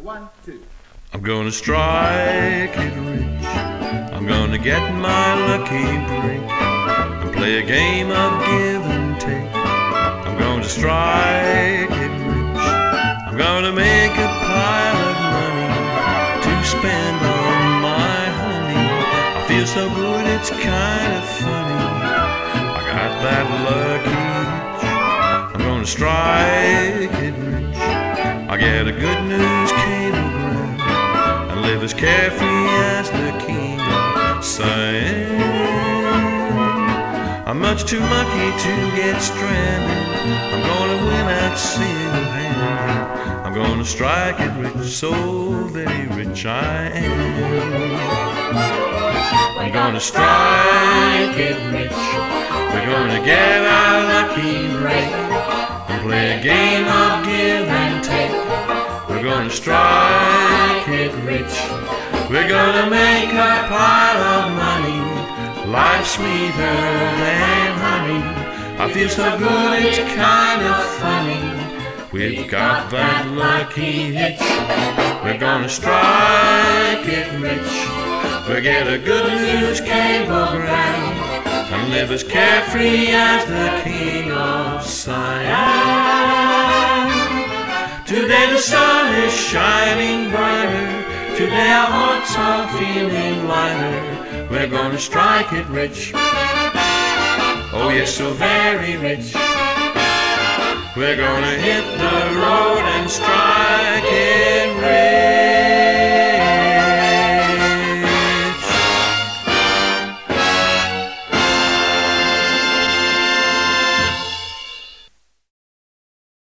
1, 2. I'm gonna strike it rich. I'm gonna get my lucky break and play a game of give and take. I'm gonna strike it rich. I'm gonna make a pile of money to spend on my honey. I feel so good, it's kind of funny. I got that lucky itch. I'm gonna strike it rich. I get a good news cablegram and live as carefree as the king of Siam. I'm much too lucky to get stranded. I'm gonna win out single-handed. I'm gonna strike it rich, so very rich I am. I'm gonna strike it rich. We're gonna get our lucky break and play a game of give and take. We're gonna strike it rich. We're gonna make a pile of money. Life's sweeter than honey. I feel so good, it's kind of funny. We've got that lucky hitch. We're gonna strike it rich. We'll get a good news cablegram and live as carefree as the king of Siam. Today the sun is shining brighter. Today our hearts are feeling lighter. We're gonna strike it rich. Oh yes, so very rich. We're gonna hit the road and strike it rich.